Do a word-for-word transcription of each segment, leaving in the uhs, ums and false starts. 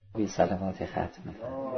بی سلامات ختم.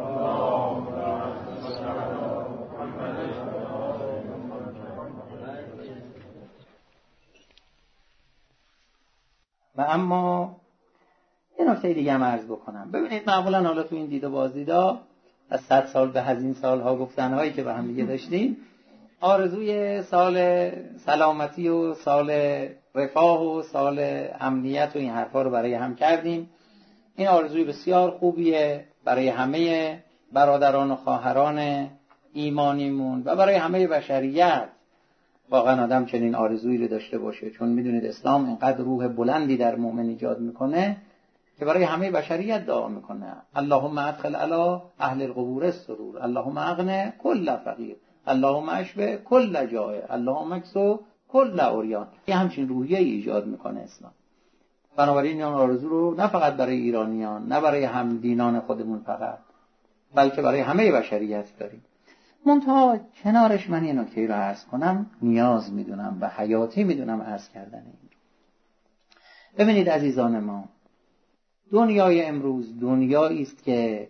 و اما یه نکته دیگه هم عرض بکنم. ببینید معمولا حالا تو این دید و بازدیدا از صد سال به از این سالها گفتنهایی که با هم دیگه داشتیم، آرزوی سال سلامتی و سال رفاه و سال امنیت و این حرفا رو برای هم کردیم. این آرزوی بسیار خوبیه برای همه برادران و خواهران ایمانیمون و برای همه بشریت. واقعا آدم چنین آرزویی رو داشته باشه، چون میدونید اسلام اینقدر روح بلندی در مؤمن ایجاد میکنه که برای همه بشریت دعا میکنه. اللهم ادخل علی اهل القبور السرور، اللهم اغن کل فقیر، اللهم اشبع کل جائع، اللهم اکسو کل عریان. یه همچین روحیه ایجاد میکنه اسلام. بنابراین این آرزو رو نه فقط برای ایرانیان، نه برای همدینان خودمون فقط، بلکه برای همه بشریت داریم. منتها کنارش من یه نکته رو عرض کنم، نیاز میدونم و حیاتی میدونم عرض کردن این. ببینید عزیزان ما، دنیای امروز دنیایی است که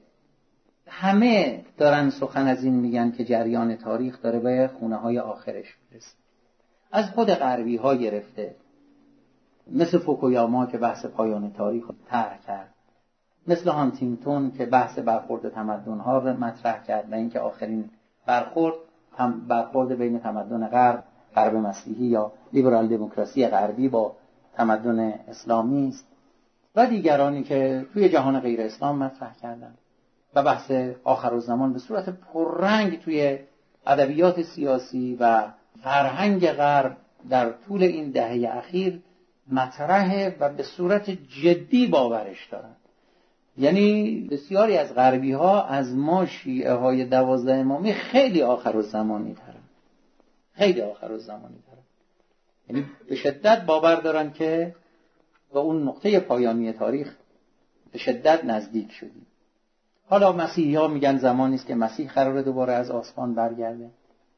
همه دارن سخن از این میگن که جریان تاریخ داره به خونه های آخرش میرسه. از خود غربی ها گرفته، مثل فوکویاما که بحث پایان تاریخ رو طرح کرد، مثل هانتینگتون که بحث برخورد تمدن ها رو مطرح کرد و اینکه آخرین برخورد هم برخورد بین تمدن غرب، غرب مسیحی یا لیبرال دموکراسی غربی با تمدن اسلامی است، و دیگرانی که توی جهان غیر اسلام مطرح کردن و بحث آخرالزمان به صورت پررنگ توی ادبیات سیاسی و فرهنگ غرب در طول این دهه اخیر مطرحه و به صورت جدی باورش دارن. یعنی بسیاری از غربی ها از ما شیعه های دوازده امامی خیلی آخرالزمانی ترن، خیلی آخرالزمانی ترن. یعنی به شدت باور دارن که به اون نقطه پایانی تاریخ به شدت نزدیک شدیم. حالا مسیحی ها میگن زمانی است که مسیح قراره دوباره از آسمان برگرده.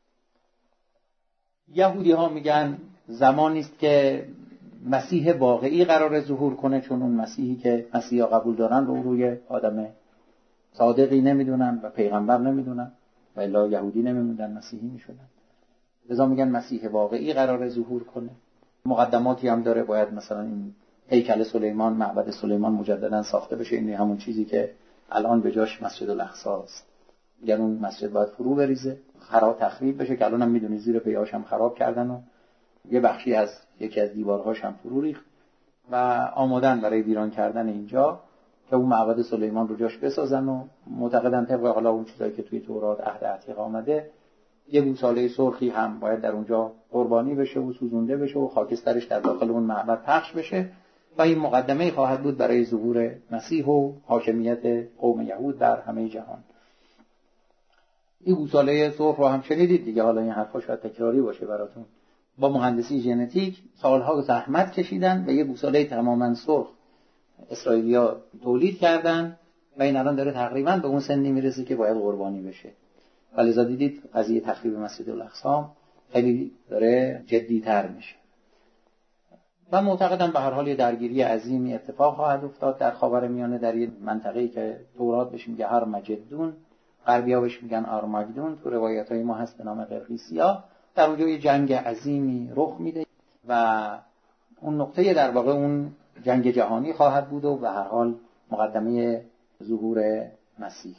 یهودی ها میگن زمانی است که مسیح واقعی قراره ظهور کنه، چون اون مسیحی که مسیحا قبول دارن رو روی آدم صادقی نمیدونن و پیغمبر نمیدونن، و الا یهودی نمیدونن مسیحی میشدن. لذا میگن مسیح واقعی قراره ظهور کنه. مقدماتی هم داره، باید مثلا این هیکل سلیمان، معبد سلیمان مجددا ساخته بشه. این همون چیزی که الان به جاش مسجد الاقصی است. میگن اون مسجد باید فرو بریزه، خراب تخریب بشه، که الان هم میدونید زیر پیاش هم خراب کردن و یه بخشی از یکی از دیوارهاش هم فرو ریخت و آمادن برای ویران کردن اینجا که اون معبد سلیمان رو جاش بسازن. و معتقدن طبق حالا اون چیزایی که توی تورات عهد عتیق آمده، یه گوساله سرخی هم باید در اونجا قربانی بشه و سوزونده بشه و خاکسترش در داخل اون معبد پخش بشه و این مقدمه خواهد بود برای ظهور مسیح و حاکمیت قوم یهود در همه جهان. این گوساله سرخ رو هم شنیدید دیگه، حالا این حرفا شاید تکراری باشه براتون. با مهندسی ژنتیک سالها زحمت کشیدن و یه گوساله تماما سرخ اسرائیلیا تولید کردن و این الان داره تقریبا به اون سنی میرسه که باید قربانی بشه. ولذا دیدید قضیه تخریب مسجد الاقصی خیلی داره جدی‌تر میشه و معتقدم به هر حال یه درگیری عظیمی اتفاق خواهد افتاد در خاورمیانه، در این منطقه‌ای که تورات بهش میگه هرمجدون، غربی‌ها بهش میگن آرماگدون، تو روایت‌های ما هست به نام قرقیسیا. در اونجا یه جنگ عظیمی رخ میده و اون نقطه در واقع اون جنگ جهانی خواهد بود و به هر حال مقدمه ظهور مسیح.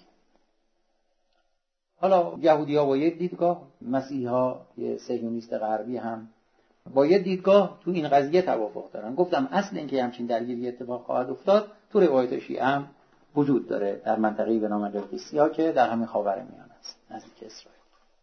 حالا یهودی‌ها با یه دیدگاه، مسیحی‌ها یه صهیونیست غربی هم با یه دیدگاه تو این قضیه توافق دارن. گفتم اصل این که همچین درگیری اتفاق خواهد افتاد تو روایت شیعه هم وجود داره در منطقه‌ای به نام قرقیسیا که در همین خاورمیانه است، نزدیک اسرائیل.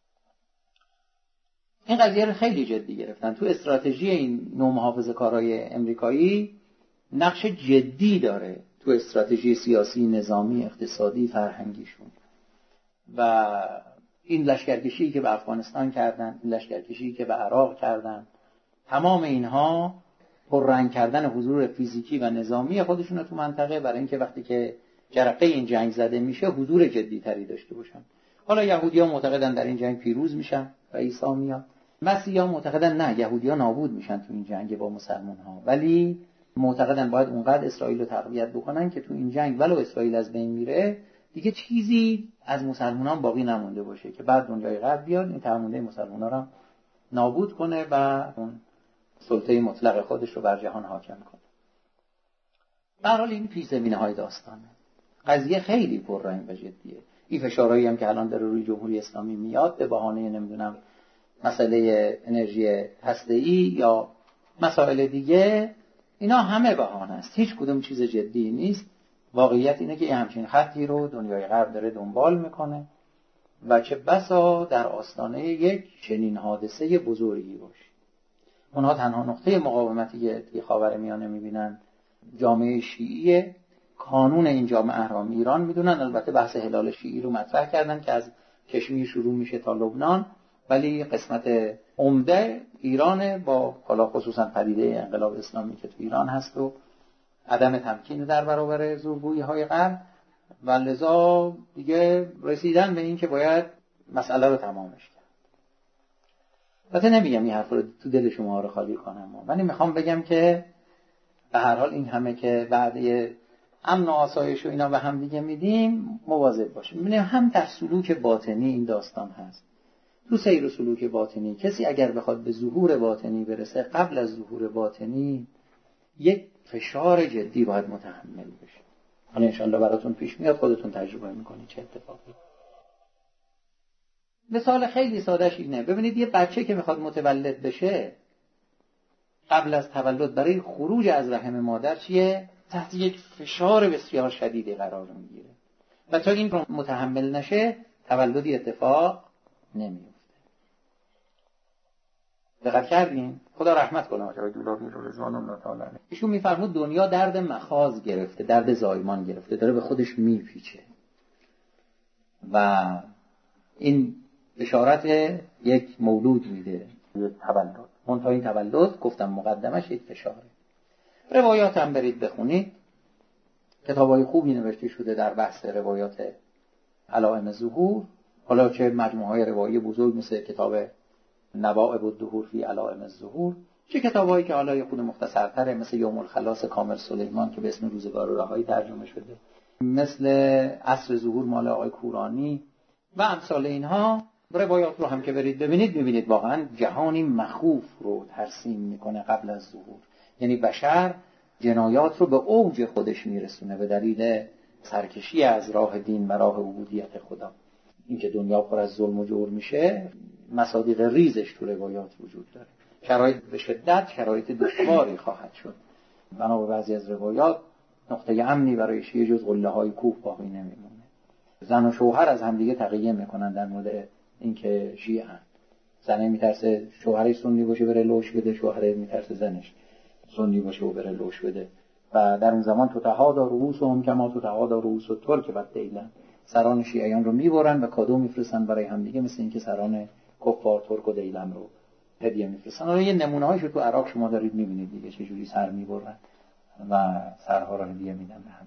این قضیه رو خیلی جدی گرفتن. تو استراتژی این نوع محافظه‌کارای امریکایی نقش جدی داره تو استراتژی سیاسی، نظامی، اقتصادی، فرهنگیشون. و این لشکرکشی که به افغانستان کردن، این لشکرکشی که به عراق کردن، تمام اینها پررنگ کردن حضور فیزیکی و نظامی خودشون تو منطقه، برای اینکه وقتی که جرقه این جنگ زده میشه حضور جدی تری داشته باشن. حالا یهودی‌ها معتقدن در این جنگ پیروز میشن و عیسی میاد. مسیحی‌ها معتقدن نه، یهودی‌ها نابود میشن تو این جنگ با مسلمان‌ها. ولی معتقدن باید اونقدر اسرائیل رو تقویت بکنن که تو این جنگ ولو اسرائیل از بین میره دیگه چیزی از مسلمانان باقی نمونده باشه که بعد دنیای غرب بیاد این تمامی مسلمان‌ها رو نابود کنه و اون سلطه مطلق خودش رو بر جهان حاکم کنه. به هر حال این پیش زمینه‌های داستانه. قضیه خیلی پررنگ و جدیه. این فشارهایی هم که الان در روی جمهوری اسلامی میاد به بهانه نمیدونم مسئله انرژی هسته‌ای یا مسائل دیگه، اینا همه بهانه است، هیچ کدوم چیز جدی نیست. واقعیت اینه که همچین خطی رو دنیای غرب داره دنبال میکنه و چه بسا در آستانه یک چنین حادثه بزرگی باشه. اونها تنها نقطه مقاومتی که خاورمیانه میبینن جامعه شیعیه، کانون این جامعه احرام ایران میدونن. البته بحث هلال شیعی رو مطرح کردن که از کشمیر شروع میشه تا لبنان، ولی قسمت عمده ایرانه، با حالا خصوصا پدیده انقلاب اسلامی که تو ایران هست و عدم تمکین در برابر زورگویی های غرب، و لذا دیگه رسیدن به این که باید مسئله رو تمامش کرد. البته نمیگم این حرف رو تو دل شما رو خالی کنم، ولی میخوام بگم که به هر حال این همه که وعده امن و آسایش و اینا به هم دیگه میدیم مواظب باشیم. ببینیم هم در سلوک باطنی این داستان هست. تو سیر و سلوک باطنی کسی اگر بخواد به ظهور باطنی برسه، قبل از ظهور باطنی یک فشار جدی باید متحمل بشه. حالا انشاءالله براتون پیش میاد، خودتون تجربه میکنید چه اتفاقی. مثال خیلی سادهش اینه، ببینید یه بچه که میخواد متولد بشه، قبل از تولد برای خروج از رحم مادر چیه؟ تحت یک فشار بسیار شدیدی قرار میگیره و تا این رو متحمل نشه تولدی اتفاق نمیفته. دقت کردین؟ خدا رحمت کنه آقای دولابی رو رضوان الله تعالی علیه. ایشون میفرمود دنیا درد مخاض گرفته، درد زایمان گرفته، داره به خودش میپیچه و این بشارت یک مولود میده، یک تولد. منتها این تولد گفتم مقدمش یک فشاره. روایات هم برید بخونید، کتابای خوبی نوشته شده در بحث روایات علائم ظهور، حالا چه مجموعه روایی بزرگ مثل کتاب نوائب الدهور فی علائم الظهور، چه کتابایی که حالا یه خود مختصرتره مثل یوم الخلاص کامل سلیمان که به اسم روزگار رهایی ترجمه شده، مثل عصر ظهور مال آقای کورانی و امثال اینها. روایات رو هم که برید ببینید ببینید واقعا جهانی مخوف رو ترسیم میکنه قبل از ظهور. یعنی بشر جنایات رو به اوج خودش میرسونه به دلیل سرکشی از راه دین و راه عبودیت خدا. این که دنیا پر از ظلم و جور میشه مصادیق ریزش تو روایات وجود داره. شرایط به شدت شرایط دشواری خواهد شد. بنا به بعضی از روایات نقطه امنی برای شیعه جز قله های کوه باقی نمیمونه. زن و شوهر از همدیگه تقیه میکنن در مورد اینکه شیعه هست. زنه میترسه شوهرش سنی باشه بره لوش بده، شوهره میترسه زنش سنی باشه و بره لوش بده. و در اون زمان تو تهادا رؤوس هم کما تو تهادا رؤوس ترک بعد دیلن، سران شیعیان رو میبرن و کادو میفرستن برای همدیگه، مثل اینکه سران کفار ترک و دیلم رو هدیه میفرستن. حالا یه نمونه‌هاشو تو عراق شما دارید میبینید دیگه، چه جوری سر میبرن و سرها رو هدیه میدن به هم.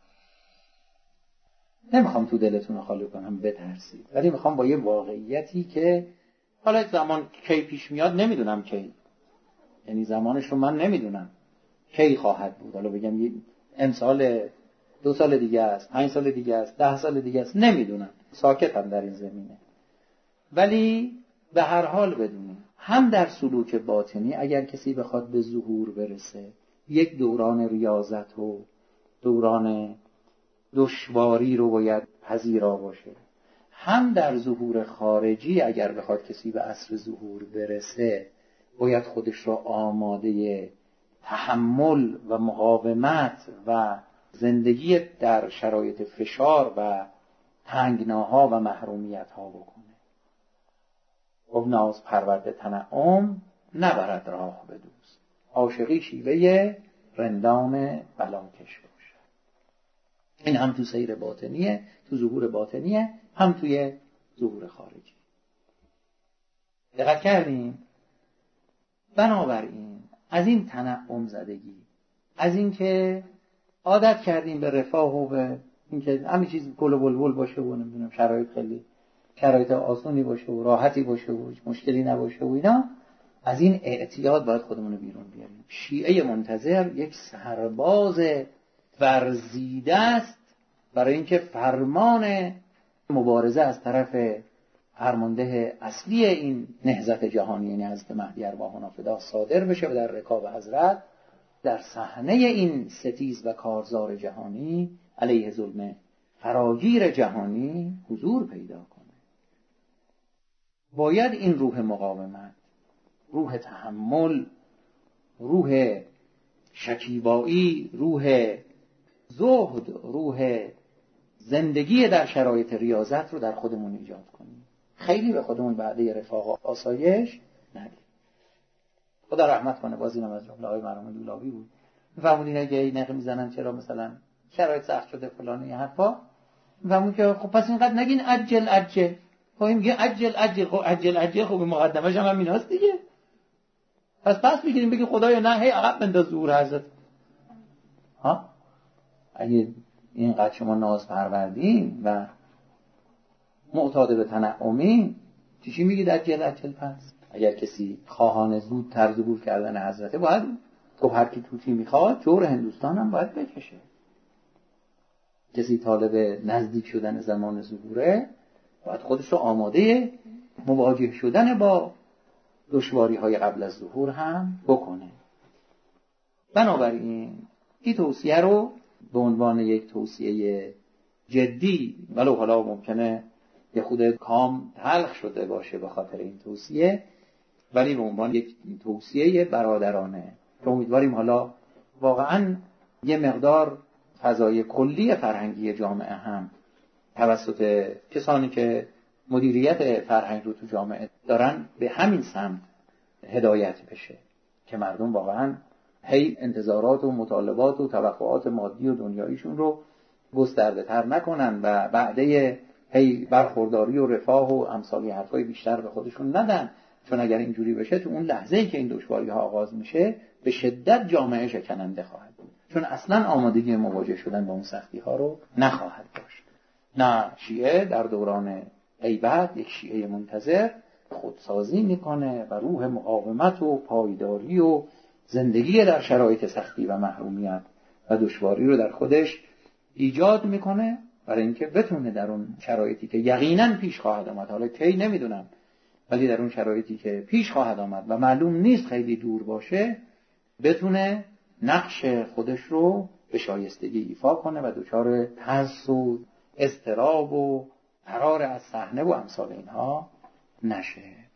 نمیخوام تو دلتون رو خالی کنم بترسید، ولی میخوام با یه واقعیتی که حالا زمان کی پیش میاد نمیدونم کی، یعنی زمانش رو من نمیدونم کی خواهد بود، حالا بگم یه امسال دو سال دیگه است، پنج سال دیگه است، ده سال دیگه است، نمیدونم، ساکتم در این زمینه. ولی به هر حال بدونیم هم در سلوک باطنی اگر کسی بخواد به ظهور برسه، یک دوران ریاضت و دوران دشواری رو باید پذیرا باشه. هم در ظهور خارجی اگر بخواد کسی به عصر ظهور برسه باید خودش رو آماده تحمل و مقاومت و زندگی در شرایط فشار و تنگناها و محرومیت ها بکنه. و ناز پرورده تنعم نبرد راه به دوست، عاشقی شیوه رندان بلاکش باشه. این هم تو سیر باطنیه، تو ظهور باطنیه، هم توی ظهور خارجی. دقت کردیم؟ بنابراین از این تنعم زدگی، از این که عادت کردیم به رفاه و به اینکه همین چیز گل و بلبل باشه و نمیدونم شرایط خیلی شرایط آسونی باشه و راحتی باشه و مشکلی نباشه و اینا، از این اعتیاد باید خودمون رو بیرون بیاریم. شیعه منتظر یک سرباز ورزیده است برای اینکه فرمان مبارزه از طرف فرمانده اصلی این نهضت جهانی، یعنی حضرت مهدی ارواحنا فداه، صادر بشه و در رکاب حضرت در صحنه این ستیز و کارزار جهانی علیه ظلم فراگیر جهانی حضور پیدا کنه. باید این روح مقاومت، روح تحمل، روح شکیبایی، روح زهد، روح زندگی در شرایط ریاضت رو در خودمون ایجاد کنیم. خیلی به خودمون وعده رفاه و آسایش ندیم. خدا رحمت کنه. باز اینم از جمله های مرحوم لولاوی بود. میفهمونین اگه نقه میزنن چرا مثلا شرایط سخت شده فلان این حرفا، میفهمون که خب پس اینقدر نگین عجل عجل. خب این میگه عجل عجل، خب عجل عجل خب مقدمش هم همیناست دیگه. پس پس میگیریم بگی خدایا نه هی عقب بنداز ظهور حضرت. ها اگه اینقدر شما ناز پروردین و معتاد به تنعمی، چی میگید عجل عجل؟ پس اگر کسی خواهان زود طرز ظهور کردن حضرت، باید گفت هر کی توتی میخواد جور هندوستان هم باید بکشه. کسی طالب نزدیک شدن زمان ظهوره، باید خودش رو آماده مواجه شدن با دشواری های قبل از ظهور هم بکنه. بنابراین این توصیه رو به عنوان یک توصیه جدی، ولو حالا ممکنه یه خود کام تلخ شده باشه به خاطر این توصیه، ولی به عنوان یک توصیه برادرانه که امیدواریم حالا واقعا یه مقدار فضای کلی فرهنگی جامعه هم توسط کسانی که مدیریت فرهنگ رو تو جامعه دارن به همین سمت هدایت بشه که مردم واقعا هی انتظارات و مطالبات و توقعات مادی و دنیاییشون رو گسترده تر نکنن و بعده هی برخورداری و رفاه و امثالی حرفای بیشتر به خودشون ندن. چون اگر اینجوری بشه تو اون لحظه‌ای که این دشواری ها آغاز میشه به شدت جامعه شکننده خواهد بود، چون اصلا آمادگی مواجه شدن با اون سختی ها رو نخواهد داشت. نه، شیعه در دوران غیبت یک شیعه منتظر خودسازی میکنه و روح مقاومت و پایداری و زندگی در شرایط سختی و محرومیت و دشواری رو در خودش ایجاد میکنه برای اینکه بتونه در اون شرایطی که یقینا پیش خواهد آمد، حالا کی نمیدونم، ولی در اون شرایطی که پیش خواهد آمد و معلوم نیست خیلی دور باشه، بتونه نقش خودش رو به شایستگی ایفا کنه و دچار ترس و اضطراب و فرار از صحنه و امثال اینها نشه.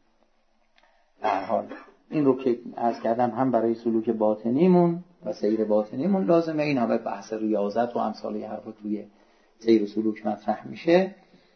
در حال این رو که عرض کردم هم برای سلوک باطنیمون و سیر باطنیمون لازمه، این همه بحث ریاضت و امثال حرف توی سیر و سلوک مطرح میشه،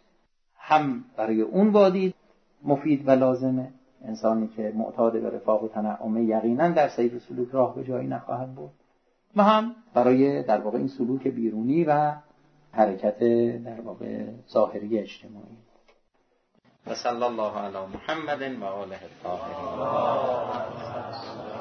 هم برای اون وادی مفید و لازمه. انسانی که معتاد به رفاه و تنعمه یقینا در سیر و سلوک راه به جایی نخواهد برد، و هم برای در واقع این سلوک بیرونی و حرکت در واقع ظاهری اجتماعی. و صلی الله علی محمد و آله الطاهرین.